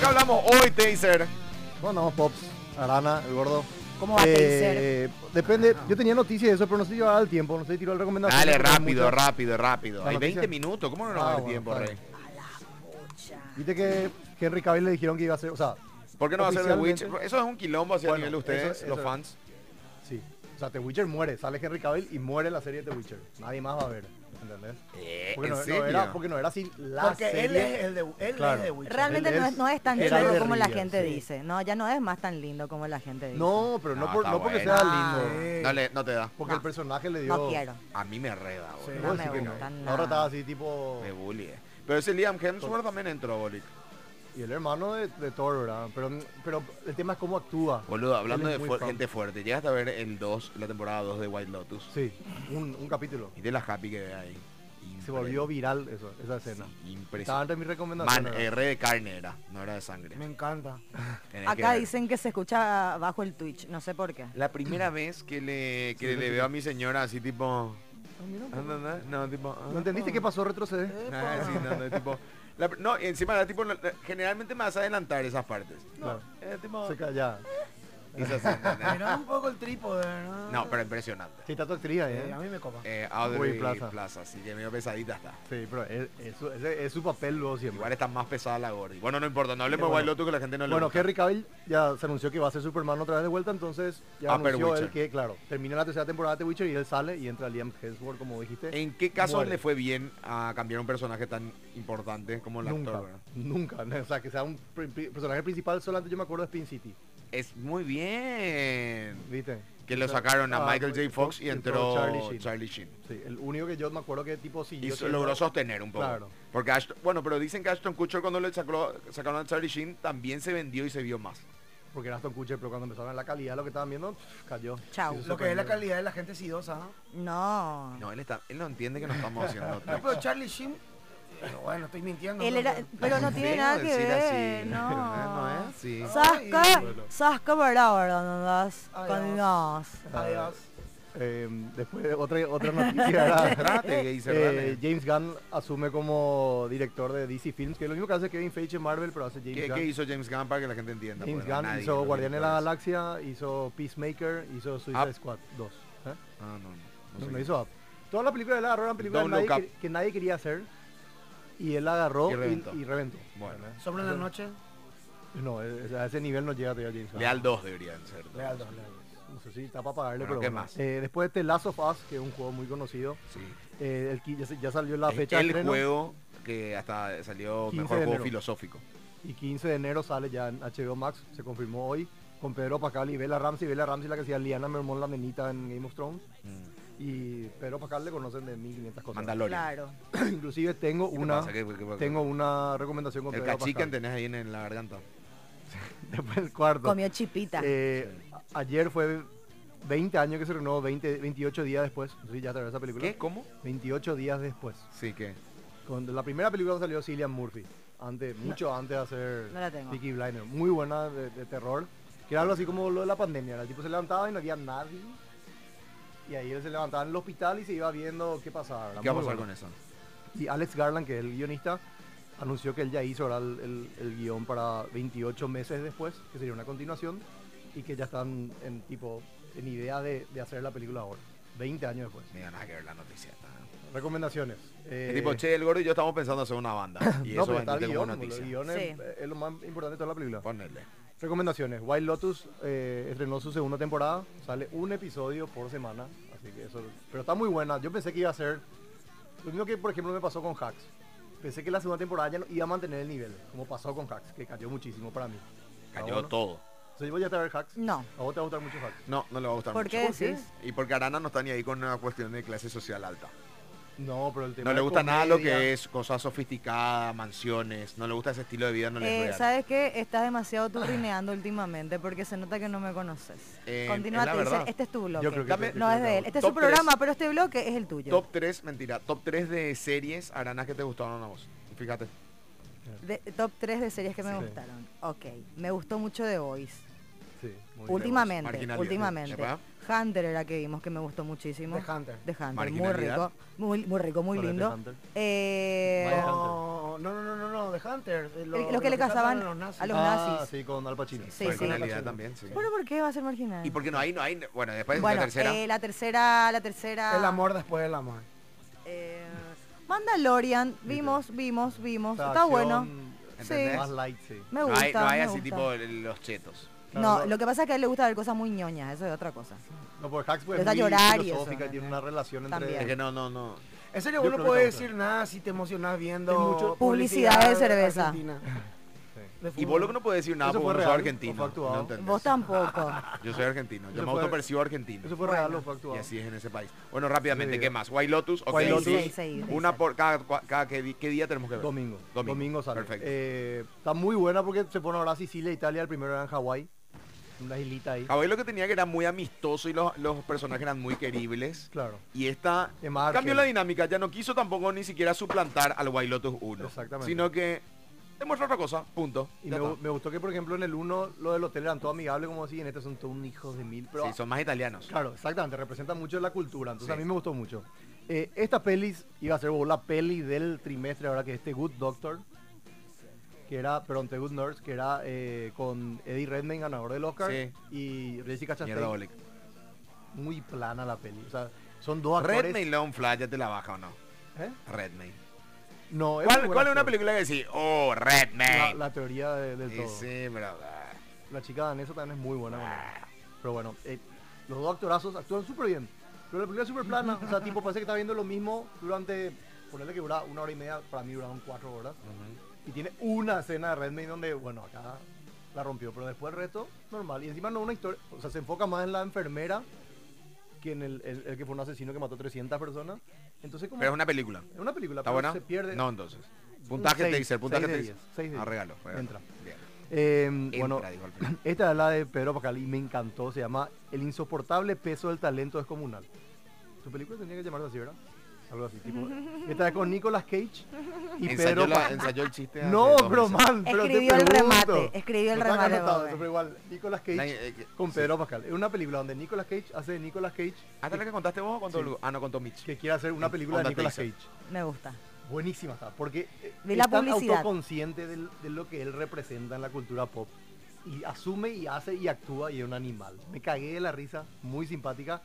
qué hablamos hoy, Taser? Bueno, vamos, Pops, Arana, el gordo. ¿Cómo va a ser? Depende, yo tenía noticias de eso, pero no sé si llevará el tiempo, no sé si tiró la recomendación. Dale, porque hay rápido, muchas- rápido, rápido. ¿La Hay noticia? 20 minutos, ¿cómo no nos va a dar bueno, tiempo, está Rey? bien. Viste que Henry Cavill le dijeron que iba a ser, o sea, ¿Por qué no va a ser The Witcher? oficialmente- Eso es un quilombo hacia el Bueno, nivel de ustedes, eso- los eso- fans. sí. O sea, The Witcher muere, sale Henry Cavill y muere la serie de The Witcher. Nadie más va a ver, ¿entendés? Porque ¿En no serio? era, porque no era así la Porque serie. él es el de, él Claro. es de Witcher. Realmente Él no es tan Geralt chulo de como la Rivia, gente sí. dice. No, ya no es más tan lindo como la gente dice. No, pero no, No, por, está no porque bueno. sea Ah, lindo. sí. No te da. Porque No. el personaje le dio... No quiero. A mí me reda, Sí. boludo. No Vos me decís que gusta no. nada. Ahora estaba así tipo... Me bully. Pero ese Liam Hemsworth también entró, bolic. Y el hermano de Thor, ¿verdad? Pero el tema es cómo actúa. Boludo, hablando Él de es muy fan. gente fuerte, llegaste a ver el 2, la temporada 2 de White Lotus. Sí, un capítulo. Y de la happy que ve ahí. Se volvió viral eso, esa escena. Estaba Impresionante. entre mis recomendaciones. Man, ¿verdad? R de carne era, no era de sangre. Me encanta. Tenés que Acá ver. dicen que se escucha bajo el Twitch, no sé por qué. La primera vez que le Sí, le sí. veo a mi señora así tipo... Ah, mira, No, tipo... ¿No entendiste qué pasó? Retroceder. Ah, sí, no, tipo... no, y encima era tipo... generalmente me vas a adelantar esas partes. No, Claro. tipo... Se calla. hizo así, ¿entendés? Mirá un poco el trípode, ¿no? No, pero impresionante. Sí, está tu actriz ahí, A ¿eh? mí me copa. Audrey Aubrey Plaza. Plaza. Así que medio pesadita está. Sí, pero ese es su papel luego siempre. Igual está más pesada la gorda. Bueno, no importa, no hablemos de Bueno. White Lotus que la gente no le Bueno, gusta. Henry Cavill ya se anunció que va a ser Superman otra vez de vuelta, entonces ya Ah, pero anunció Witcher. él que, claro, termina la tercera temporada de The Witcher y él sale y entra Liam Hemsworth, como dijiste. ¿En qué casos Muere. le fue bien a cambiar un personaje tan importante como el Nunca, actor? ¿verdad? nunca. O sea, que sea un personaje principal, solamente yo me acuerdo de Spin City, Es muy bien. ¿viste? Que lo O sea, sacaron a Michael J. Fox y entró Charlie Charlie Sheen. Sheen. Sí, el único que yo me acuerdo que tipo sí. Y logró sostener un poco. Claro. Porque bueno, pero dicen que Ashton Kutcher cuando le sacaron a Charlie Sheen también se vendió y se vio más. Porque era Aston Kutcher, pero cuando empezaron la calidad, lo que estaban viendo, cayó. Chau. Sí, Lo que es la sorprendió. calidad de la gente sidosa, ¿no? No. No, él no entiende que no estamos haciendo No, pero Charlie Sheen, bueno, estoy mintiendo. Él ¿no? era, pero no tiene Feo nada que decir ver, así. no. No es así. Sasca, Bueno. Sasca para ¿verdad? Adiós. Con Dios. Adiós. Después otra noticia era, Cerrate, gay, cerrate. James Gunn asume como director de DC Films, que es lo mismo que hace Kevin Feige en Marvel, pero hace James Gunn. ¿Qué hizo James Gunn para que la gente entienda? James Porque Gunn nadie hizo lo Guardianes de la sabe. Galaxia, hizo Peacemaker, hizo Suicide Squad 2. ¿eh? Ah, no. No hizo Up. Todas las películas de él agarraron películas Don't Look que nadie quería hacer y él la agarró Y reventó. y reventó. Bueno. Sobre la noche, No, a ese nivel no llega todavía James Gunn. Leal 2 deberían ser. Leal 2. No sé si está para pagarle, Bueno, pero ¿qué bueno. más? Después de The Last of Us, que es un juego muy conocido, Sí. ya salió la Es fecha de el estreno. juego que hasta salió 15 mejor de juego enero. filosófico. Y 15 de enero sale ya en HBO Max, se confirmó hoy, con Pedro Pascal y Bella Ramsey. Bella Ramsey la que hacía Liana Mermón, la nenita en Game of Thrones. Y Pedro Pascal le conocen de 1500 cosas. Mandalorian. Claro. Inclusive tengo ¿Qué te una, pasa? ¿Qué- tengo una recomendación con El Pedro cachican Pascal. tenés ahí en la garganta. Después el cuarto. Comió chipita. Ayer fue 20 años que se renovó, 28 días después. No sé si ya te ves esa película. ¿Qué? ¿Cómo? 28 días después. Sí, ¿qué? Con la primera película salió Cillian Murphy, mucho antes de hacer No la tengo. Peaky Blinders, muy buena de terror, que era algo así como lo de la pandemia, el tipo se levantaba y no había nadie, y ahí él se levantaba en el hospital y se iba viendo qué pasaba. ¿verdad? ¿Qué va a Muy pasar buena. con eso? Y Alex Garland, que es el guionista, anunció que él ya hizo ¿verdad? el guión para 28 meses después, que sería una continuación, y que ya están en idea de hacer la película ahora, 20 años después. Mira, nada que ver la noticia. Recomendaciones. Es tipo, che, el gordo y yo estamos pensando hacer una banda. Y no, eso pero está el vendiste como guión, noticia. el guión Sí. es lo más importante de toda la película. Ponerle. Recomendaciones. White Lotus estrenó su segunda temporada. Sale un episodio por semana. Así que eso. Pero está muy buena. Yo pensé que iba a ser. Lo mismo que, por ejemplo, me pasó con Hacks. Pensé que la segunda temporada ya no iba a mantener el nivel. Como pasó con Hacks, que cayó muchísimo para mí. Cayó Bueno. todo. ¿Se voy a ver Hacks? No. ¿A vos te va a gustar mucho Hacks? No, no le va a gustar ¿Por mucho. qué decís? Y porque Arana no está ni ahí con una cuestión de clase social alta. No, pero el tema No le de gusta nada lo comedia- que es cosas sofisticadas, mansiones. No le gusta ese estilo de vida, no le es real. ¿Sabes qué? Estás demasiado turrineando últimamente porque se nota que no me conoces. Continúa, es la Taser, verdad. este es tu bloque. Yo creo que Dame- No es de él. Este es Top su programa, tres. pero este bloque es el tuyo. Top 3, mentira. Top 3 de series, Arana, que te gustaron a vos. Fíjate. Top 3 de series que me Sí. gustaron. Ok. Me gustó mucho The Voice. Sí, muy bien. Últimamente, Marginalidad. últimamente. ¿Epa? Hunter era que vimos que me gustó muchísimo. The Hunter. The Hunter, muy Marginalidad. rico. Muy rico, muy ¿Cuál es lindo. The Hunter? Eh, Vaya. No, no, no, no, no, de Hunter. Los que le cazaban a los nazis. a los nazis. Sí, con Al Pacino. Sí, Por sí. originalidad también, sí. Bueno, ¿por qué va a ser marginal? Y porque no hay, bueno, después Bueno, la tercera. la tercera. El amor después del amor. eh, Mandalorian, vimos. O sea, Está bueno. acción ¿Entendés? Más light, sí. Me No gusta. hay, no hay me así gusta. tipo los chetos. No, Claro, lo que pasa es que a él le gusta ver cosas muy ñoñas, eso es otra cosa. No, porque Hacks pues, Le es da muy llorar y filosófica eso, y tiene ¿no? una relación entre... También. Es que no. En serio, Yo vos no creo que podés está decir nada si te emocionás viendo Es mucho- Publicidad de cerveza. argentina. Sí. De Y fútbol. vos lo que no puedes decir nada ¿Eso porque fue vos sos real o argentino. fue actuado? ¿No entendés? Vos tampoco. Yo soy argentino. Yo Eso me fue- autopercibo argentino. Eso fue real o fue actuado. Y así es en ese país. Bueno, rápidamente, Sí, ¿qué más? White Lotus, ok. White Lotus. sí. Sí. Una por cada ¿qué día tenemos que ver? Domingo sale. Perfecto. Está muy buena porque se pone ahora Sicilia, Italia, el primero era en Hawái. Una islita ahí. Hawái lo que tenía que era muy amistoso y los personajes eran muy queribles. Claro. Y esta Es más cambió argel. la dinámica, ya no quiso tampoco ni siquiera suplantar al White Lotus 1. Exactamente. Sino que demuestra otra cosa, punto. Y Ya me, está. me gustó que, por ejemplo, en el 1 lo del hotel eran todo amigable, como así, en este son todos un hijos de mil. Pero, Sí, son más italianos. claro, exactamente, representa mucho la cultura. Entonces Sí. a mí me gustó mucho. Esta peli iba a ser la peli del trimestre, ahora que es The Good Doctor, que era, perdón, The Good Nurse, que era con Eddie Redmayne, ganador del Oscar, Sí. y Jessica Mierda, Chastain. Oleg. Muy plana la peli. O sea, son dos actores. Redmayne Long Flash, ¿ya te la baja o no? ¿Eh? Redmayne. No, ¿Cuál, muy buen cuál es una actor. película que decís? Oh, Redmayne. La teoría del Sí, todo. sí, pero... La chica danesa también es muy buena con él. Pero bueno, los dos actorazos actúan súper bien. Pero la película es súper plana. O sea, tipo, parece que está viendo lo mismo durante... Ponerle que dura 1 hora y media, para mí duraron 4 horas. Y tiene una escena de Redmayne donde, bueno, acá la rompió. Pero después el resto, normal. Y encima no una historia... O sea, se enfoca más en la enfermera que en el que fue un asesino que mató 300 personas. Entonces, como... Pero es una película. Es una película, ¿Está pero buena? se pierde... No, entonces. Puntaje seis, taser, puntaje 6 de taser. 10, 6 de Ah, 10. regalo. Entra. Bien. Bueno, Entra, dijo al final. esta es la de Pedro Pascal y me encantó. Se llama El insoportable peso del talento descomunal. Tu película tenía que llamarse así, ¿verdad? Algo así, tipo. Esta es con Nicolas Cage y Pedro Pascal. Ensayó el chiste. hace No, 2 pero meses. man, pero te Escribió el pregunto. remate, escribió el No está remate, anotado Bobe. eso, pero igual, Nicolas Cage Nadie, con Pedro Pascal. Es una película donde Nicolas Cage hace de Nicolas Cage ¿Hasta la que contaste vos o contó Sí. Ah, no, contó Mitch. que quiere hacer una película de Onda Nicolas Taser. Cage. Me gusta. Buenísima está, porque Vi es la tan publicidad. autoconsciente de lo que él representa en la cultura pop. Y asume y hace y actúa y es un animal. Me cagué de la risa, muy simpática.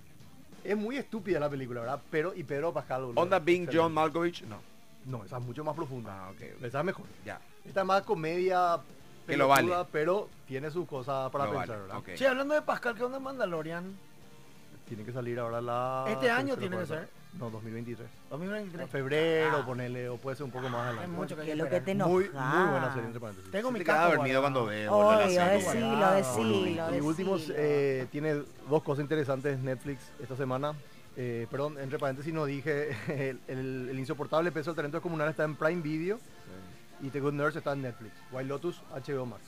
Es muy estúpida la película, ¿verdad? Pero, y Pedro Pascal. boludo, Onda Bing excelente. John Malkovich, no. No, esa es mucho más profunda. Ah, ok. Esa es mejor. Ya. Esta es más comedia Que lo vale. pelotuda, pero tiene sus cosas para Lo pensar, vale, ¿verdad? ok. Che, hablando de Pascal, ¿qué onda Mandalorian? Tiene que salir ahora la... ¿Este año tercera tiene que parte. ser? No, 2023. 2023. Febrero, Ah, ponele, o puede ser un poco más Hay adelante. mucho que Que hay lo que te esperar. Muy, enoja. muy buena serie, entre paréntesis. Tengo Se mi te queda casco dormido guardado. cuando ve boludo, la Obvio, serie. decilo, decilo. Y últimos, decilo. tiene dos cosas interesantes Netflix esta semana. Perdón, entre paréntesis no dije, el insoportable peso del talento descomunal está en Prime Video y The Good Nurse está en Netflix. White Lotus, HBO Max.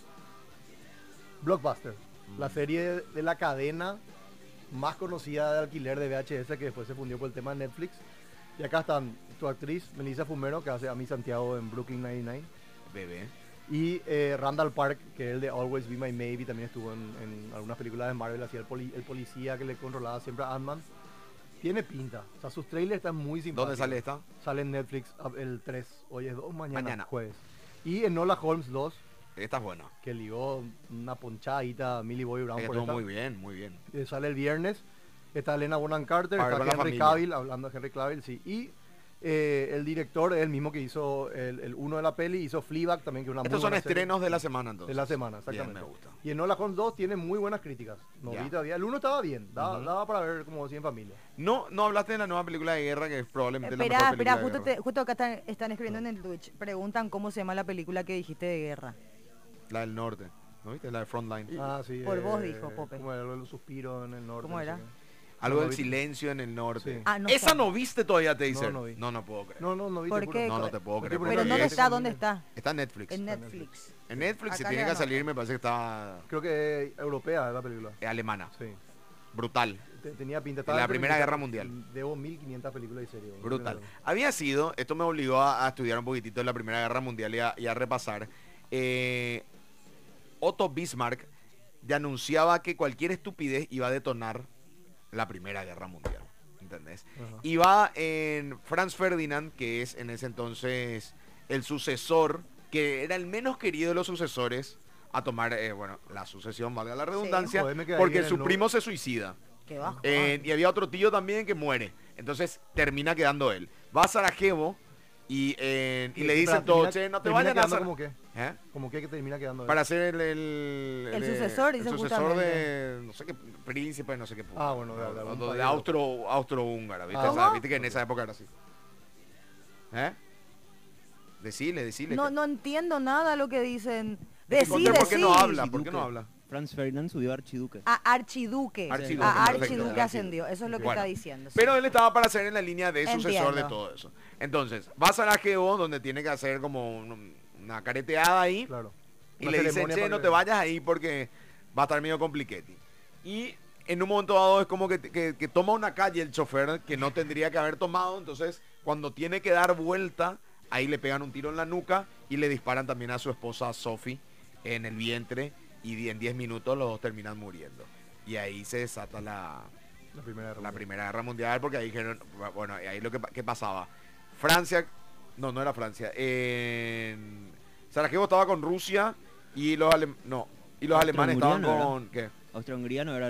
Blockbuster, la serie de la cadena más conocida de alquiler de VHS que después se fundió por el tema de Netflix. Y acá están tu actriz, Melissa Fumero, que hace a mí Santiago en Brooklyn 99. Bebé. Y Randall Park, que es el de Always Be My Maybe, también estuvo en algunas películas de Marvel, hacía el policía que le controlaba siempre a Ant-Man. Tiene pinta, o sea, sus trailers están muy simpáticos. ¿Dónde sale esta? Sale en Netflix el 3, hoy es 2, Mañana. jueves. Y en Nola Holmes 2, Esta es buena. que ligó una ponchadita a Millie Bobby Brown Es que por estuvo esta. muy bien, muy bien. Sale el viernes. Está Elena Bonham Carter, A ver, está con la Henry familia. Cavill, hablando de Henry Cavill, sí. Y el director es el mismo que hizo el uno de la peli, hizo Fleabag también, que es una Estos muy son buena serie. estrenos de la semana entonces. De la semana, exactamente. Bien, me gusta. Y en Nola Holmes 2 tiene muy buenas críticas. No Ya. vi todavía. El 1 estaba bien, daba para ver como si en familia. No, no hablaste de la nueva película de guerra que es probablemente la Espera, mejor espera, película de guerra. justo acá están escribiendo en el Twitch. Preguntan cómo se llama la película que dijiste de guerra. La del norte. ¿No viste? La de Frontline. Ah, sí. Por vos dijo, Pope. Como era el suspiro en el norte. ¿Cómo no sé era? qué. Algo no del vi. silencio en el norte. Sí. Ah, no ¿Esa sé. no viste todavía, Taser? No, no vi. No puedo creer. No vi. ¿Por te juro. qué? No te puedo creer. Pero porque Pero no ¿dónde es- está? ¿Dónde está? Está en Netflix. En Netflix. En Netflix, si Acá tiene le que anoto. salir, me parece que está Creo que es europea la película. alemana. Sí. Brutal. Tenía pinta. En la Primera Guerra Mundial. Debo 1500 películas y series. Brutal. Había sido, esto me obligó a estudiar un poquitito de la Primera Guerra Mundial y a repasar. Otto Bismarck ya anunciaba que cualquier estupidez iba a detonar la Primera Guerra Mundial. ¿Entendés? Ajá. Iba en Franz Ferdinand, que es en ese entonces el sucesor que era el menos querido de los sucesores a tomar, bueno, la sucesión, valga la redundancia, Joder, me quedé ahí porque en el su no- primo se suicida. Qué bajo. Y había otro tío también que muere. Entonces termina quedando él. Va a Sarajevo y le dicen todo, che, no te termina vayan a quedando hacer... como que, ¿Eh? como que termina quedando él. Para ser El sucesor, dice el sucesor justamente. de, no sé qué, príncipe, no sé qué. Ah, bueno, de algún de país. Austro-Húngara, ¿viste? Ah, O sea, ¿cómo? viste que en esa época era así. ¿Eh? Decile. No entiendo nada lo que dicen. Conte, ¿por qué no Decí. habla? ¿Por qué no habla? Franz Ferdinand subió a archiduque. A archiduque. Archiduque, A perfecto, archiduque archiduque. ascendió. Eso es lo que Bueno, está diciendo. sí. Pero él estaba para ser en la línea de sucesor de Entiendo. todo eso. Entonces, va a Sarajevo, donde tiene que hacer como una careteada ahí. Claro. Y Una le dicen, ceremonia che, para no que- te vayas ahí porque va a estar medio compliquete. Y en un momento dado es como que toma una calle el chofer que no tendría que haber tomado. Entonces, cuando tiene que dar vuelta, ahí le pegan un tiro en la nuca y le disparan también a su esposa Sophie en el vientre. Y en 10 minutos los dos terminan muriendo. Y ahí se desata la Primera Guerra Mundial, porque ahí dijeron, bueno, y ahí ¿qué pasaba? Francia, no era Francia, en Sarajevo estaba con Rusia y los alemanes estaban Austro-hungría, ¿no con, ¿qué? Austria-Hungría no era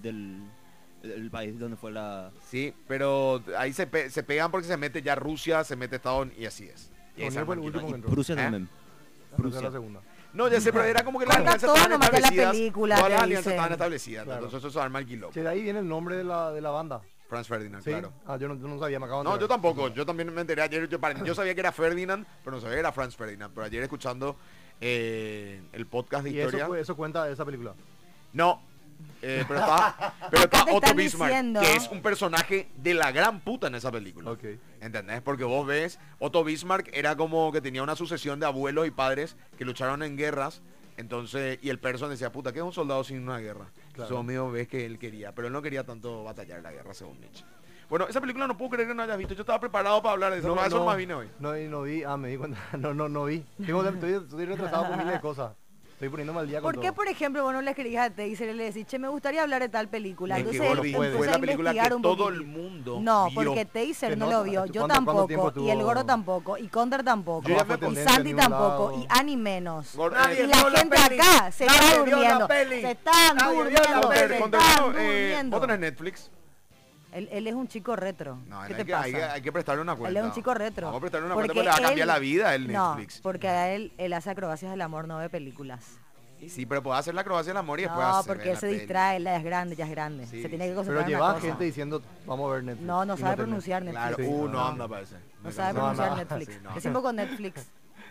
el país donde fue la... Sí, pero ahí se pegan porque se mete ya Rusia, se mete Estados Unidos, y así es. Y ahí se Unión fue el arma el último quilombo. que entró. Prusia ¿Eh? también. Prusia la segunda. No, ya sé, pero era como que las Corta alianzas todo estaban nomás de la establecidas. película, Todas te las alianzas dicen. estaban establecidas, Claro. entonces eso arma el quilombo. Che, de ahí viene el nombre de la banda. Franz Ferdinand, ¿Sí? claro. Ah, yo no sabía, me acaban de No, ver. yo tampoco. Yo también me enteré ayer. Yo sabía que era Ferdinand, pero no sabía que era Franz Ferdinand. Pero ayer escuchando el podcast de Y historia. eso cuenta esa película. No. Pero está te Otto están Bismarck, diciendo. que es un personaje de la gran puta en esa película. Ok. ¿Entendés? Porque vos ves, Otto Bismarck era como que tenía una sucesión de abuelos y padres que lucharon en guerras. Entonces, y el person decía, puta, ¿qué es un soldado sin una guerra? Claro. Eso mío ves que él quería, pero él no quería tanto batallar en la guerra, según Nietzsche. Bueno, esa película no puedo creer que no hayas visto. Yo estaba preparado para hablar de eso. No, eso nomás vine hoy. No vi. Ah, me di cuenta. No vi. Estoy retrasado por miles de cosas. Estoy poniéndome al día con ¿Por qué, todo. por ejemplo, vos no le querías a Taser y le decís, che, me gustaría hablar de tal película? Es que, Entonces él Gordi, puede. fue empieza la a película que investigar un todo poquitito. el mundo No, vio. porque Taser Que no no, lo vio, yo ¿cuánto tiempo tampoco, y el tuvo? Goro tampoco, y Condor tampoco, Yo ya me y tendencia Sandy a ningún tampoco, lado. y Annie menos. Gordi, Nadie Y vio la la gente peli. acá se Nadie está vio la durmiendo, peli. se están Nadie vio la durmiendo, peli. se Condor, están vos durmiendo. tenés Netflix. Él es un chico retro. No, ¿Qué hay te que, pasa? hay que prestarle una cuenta. Él es un chico retro. Vamos a prestarle una Porque cuenta porque le va a cambiar él- la vida el No, Netflix. porque a él hace acrobacias del amor, no ve películas. Y sí, pero puede hacer la acrobacia del amor y después No, hacer porque en él la se peli. distrae, él ya es grande, ya es grande. Sí, Se tiene que Pero concentrar en lleva una cosa. gente diciendo, vamos a ver Netflix. No Y sabe tenés. pronunciar Netflix. Claro, Sí, no no. anda, parece. No sabe No, pronunciar no, Netflix. sí, no. Decimos con Netflix.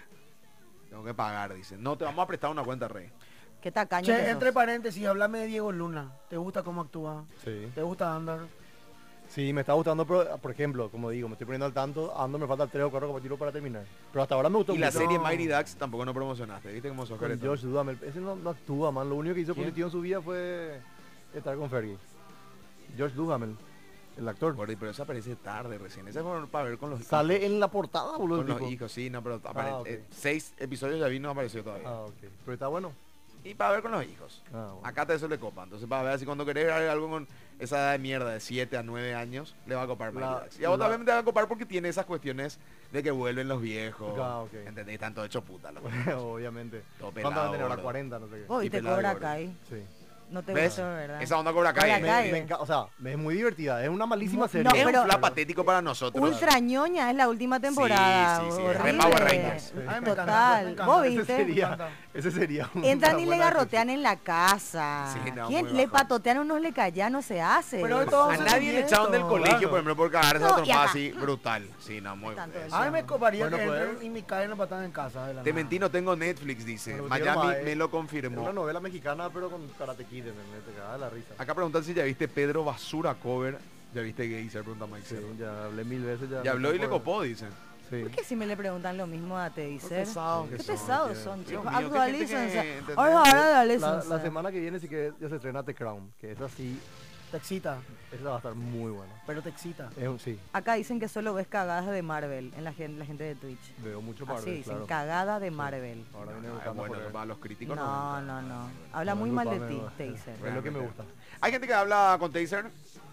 Tengo que pagar, dice. No, te vamos a prestar una cuenta, Rey. Qué tacaño que Che, sos. entre paréntesis, hablame de Diego Luna. ¿Te gusta cómo actúa? Sí. ¿Te gusta Andar? Sí, me está gustando, pero, por ejemplo, como digo, me estoy poniendo al tanto, ando me faltan 3 o 4 capítulos para terminar. Pero hasta ahora me gustó Y la mucho. serie Mighty Ducks tampoco no promocionaste. ¿Viste cómo sos Con caretón? Josh Duhamel. Ese no actúa, man. Lo único que hizo ¿Quién? positivo en su vida fue estar con Fergie. Josh Duhamel, el actor. Gordi, pero eso aparece tarde recién. Ese es para ver con los Sale en la portada, boludo. con el los tipo. hijos, sí, no, pero ok. 6 episodios ya vi, no apareció todavía. Ah, ok. Pero está bueno. Y para ver con los hijos. Ah, bueno. Acá te eso le copa. Entonces para ver si cuando querés ver algo con esa edad de mierda de 7 a 9 años, le va a copar Mighty La- Ducks. Y a vos la- también te va a copar porque tiene esas cuestiones de que vuelven los viejos. Ah, ok. ¿Entendés? Están todos hechos puta. loco. Obviamente. Todo ¿Cuánto van a pelado, tener ahora? gordo. 40, no sé qué. Vos Y viste pelado y Cobra gordo. Kai. Sí. No te ¿Ves? gustó, ¿verdad? Esa onda Cobra Kai. Cobra Kai. O sea, es muy divertida. Es una malísima No, serie. no, Es pero- un fla patético para nosotros. Ultra ñoña es la última temporada. sí, sí, horrible. re Power Rangers. A mí me encanta, Total. me encanta. ¿Vos Ese viste? sería, ese sería un- Entran una y le buena garrotean en la casa. Sí, no, ¿Quién muy le bajón. patotean unos le callan? No se hace. Pero todo A un nadie le echaron del sentimiento, colegio, claro. por ejemplo, por cagarse No, a y trompada acá. así, brutal. Sí, no, muy Tanto bien. eso. A mí me coparía Bueno, que pues. entren y me caen la patada en casa. De la Te nada. mentí, no tengo Netflix, dice. Bueno, Miami nomás, me lo Es una confirmó. novela mexicana, pero con Karate Kid, ¿entendés? Te cagaba la risa. Acá preguntan si ya viste Pedro Basura Cover. Ya viste Geyser, pregunta Mike Sí, Cerro. ya hablé 1000 veces. Ya habló y le por- copó, dicen. Sí. ¿Por qué si me le preguntan lo mismo a Teiser? pesados Qué que son, pesados tío. son, Dios chicos. mío, qué gente que- Actualícense. ¿entendés? Ahora La semana que viene sí que ya se estrena The Crown, que esa sí, Te excita, esa va a estar muy buena. pero te excita. Sí, Acá dicen que solo ves cagadas de Marvel en la gente de Twitch. veo mucho Así Marvel, dicen, claro. cagada de Marvel. Ahora viene Ah, buscando bueno, por él. para los críticos No, no. no, no. Habla No, muy mal de disculpame, ti, no. Teiser. Es lo que me gusta. Hay gente que habla con Taser.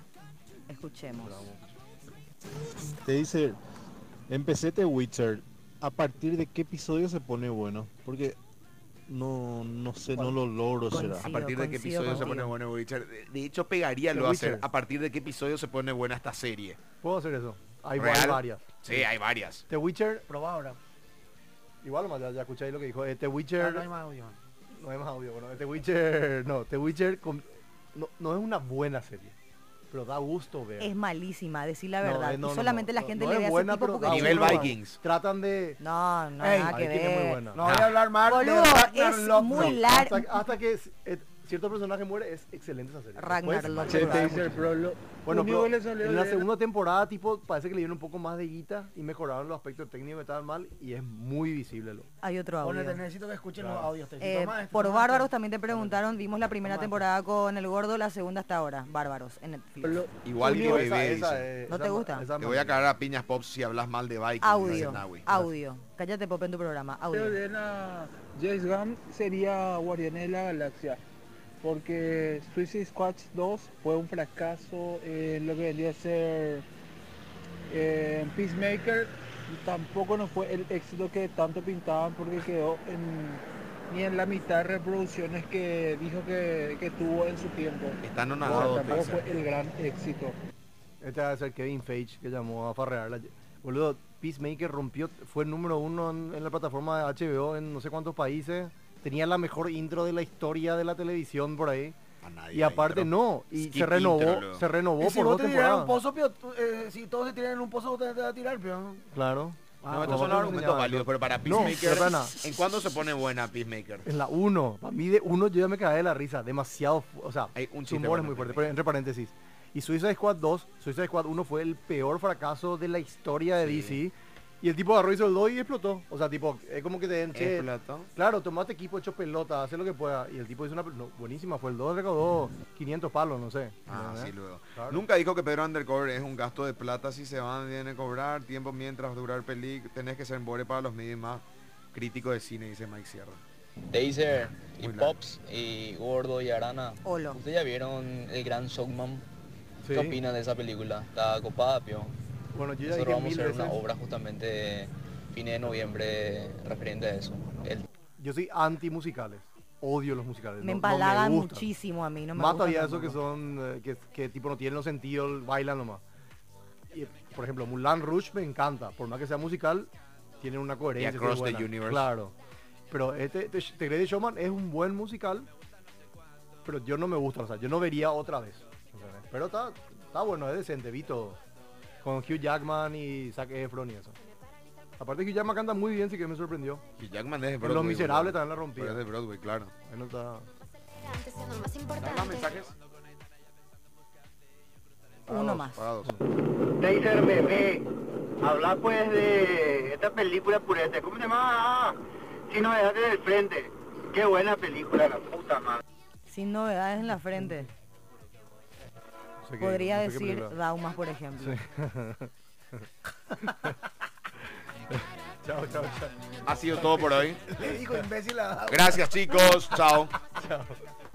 Escuchemos. Te dice, empecé The Witcher ¿A partir de qué episodio se pone bueno? Porque no sé, no lo logro, será. Coincido. A partir de qué coincido episodio se pone contigo. bueno Witcher. De hecho, pegaría The lo a hacer. Witcher. A partir de qué episodio se pone buena esta serie. Puedo hacer eso. Hay ¿Real? varias. Sí, hay varias. The Witcher, Probá ahora. igual nomás, ya escucháis lo que dijo. The Ah, Witcher, no hay más audio. no hay más audio. Bueno, The Witcher, no, The Witcher no es una buena serie, pero da gusto ver. Es malísima, decir la No, verdad. no, y no, solamente no, la gente no le es ve a ese buena, tipo pero porque da Nivel gusto. Vikings. Tratan de... No, no, Ey, nada que ahí tiene muy ver. buena. No voy a hablar mal Boludo, de Ragnar es Lothbrok. muy largo. Hasta que cierto personaje muere, es excelente esa serie. Ragnar Después, Lothbrok. Che, va a te durar dice el mucho. pro, lo Bueno, único pero que le salió en la bien- segunda temporada, tipo, parece que le dieron un poco más de guita y mejoraron los aspectos técnicos que estaban mal y es muy visible. Hay otro audio. Ponete, necesito que escuchen Claro. los audios. Te toma esto, Por toma Bárbaros esto. también te preguntaron, vimos la primera Toma temporada con El Gordo, la segunda hasta ahora, Bárbaros, en Netflix. lo- Igual que único- bebé. dice. ¿No te gusta? Te voy a cagar a piñas pop si hablas mal de Vikings. Audio, dice Nahui. audio. Cállate, Pop, en tu programa. Pero Audio. de la James Gunn sería Guardianes de la Galaxia. Porque Suicide Squad 2 fue un fracaso en lo que vendría a ser Peacemaker. Tampoco no fue el éxito que tanto pintaban porque quedó ni en la mitad de reproducciones que dijo que tuvo en su tiempo. Están O sea, anonadados. tampoco dice. fue el gran éxito. Este va a ser Kevin Feige que llamó a farrear. Boludo, Peacemaker rompió, fue el número uno en la plataforma de HBO en no sé cuántos países. Tenía la mejor intro de la historia de la televisión por ahí. A nadie Y aparte intro. no, y Skip se renovó, intro, luego. se renovó Y si por vos dos te tiras en un temporadas. pozo, pío, si todos se tiran en un pozo, vos te vas a tirar, pío. Claro. No, estos vos son te los argumentos enseñaba válidos, eso. pero para No, Peacemaker, pero para nada. ¿en cuándo se pone buena Peacemaker? En la 1, para mí de 1 yo ya me caí de la risa, demasiado, o sea, Hay un su chiste humor bueno es muy en fuerte, Peacemaker. pero entre paréntesis. Y Suicide Squad 2, Suicide Squad 1 fue el peor fracaso de la historia de Sí. DC. Y el tipo agarró, hizo el 2 y explotó. O sea, tipo, es como que te den, che, ¿Explotó? claro, tomate equipo hecho pelota, hace lo que pueda. Y el tipo hizo una, no, buenísima, fue el 2, recaudó 500 palos, no sé. Ah, ¿Eh? sí, luego. Claro. Nunca dijo que Pedro Undercover es un gasto de plata si se van, vienen a cobrar tiempo mientras durar película. Tenés que ser bore para los medios más críticos de cine, dice Mike Sierra. Taser y Muy largo. Pops y Gordo y Arana. Olo. ¿Ustedes ya vieron El Gran Showman? Sí. ¿Qué opinan de esa película? Está copada, pio. Bueno, yo ya Nosotros dije vamos a 1000 hacer veces. una obra justamente fines de noviembre referente a eso. Yo soy anti musicales. Odio los musicales. Me no empalagan gustan. muchísimo a mí, no me Más gustan todavía esos que tampoco. son, que tipo no tienen los sentidos, bailan nomás. Y, por ejemplo, Moulin Rouge me encanta, por más que sea musical, tiene una coherencia. Y Across sí, the buena. Universe. Claro. Pero The Greatest Showman es un buen musical, pero yo no me gusta, o sea, yo no vería otra vez. ¿Entendés? Pero está bueno, es decente, vi todo. Con Hugh Jackman y Zac Efron y eso. Aparte Hugh Jackman canta muy bien, sí que me sorprendió. Y Jackman es de En Broadway. Los Miserables boludo. también la rompía. Pero es de Broadway, claro. Ahí no está... ¿Hay más mensajes? Uno más. Parados. Taser bebé, habla pues de esta película purete. ¿Cómo se llama? Sin novedades del frente. Qué buena película, la puta madre. Sin novedades en la frente. No sé qué- Podría no sé qué decir película. Daumas, por ejemplo. Sí. Chao, chao, chao. Ha sido todo por hoy. Le dijo imbécil a... Gracias, chicos. Chao. Chao.